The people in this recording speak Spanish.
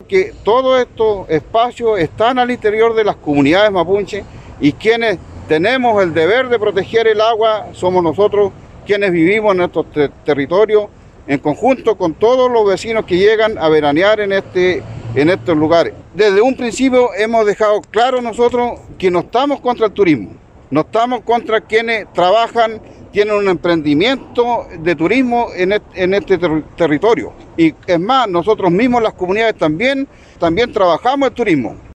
porque todos estos espacios están al interior de las comunidades mapuches y quienes tenemos el deber de proteger el agua somos nosotros quienes vivimos en estos territorios en conjunto con todos los vecinos que llegan a veranear en estos lugares. Desde un principio hemos dejado claro nosotros que no estamos contra el turismo, no estamos contra quienes trabajan, tienen un emprendimiento de turismo en este territorio. Y es más, nosotros mismos las comunidades también trabajamos el turismo.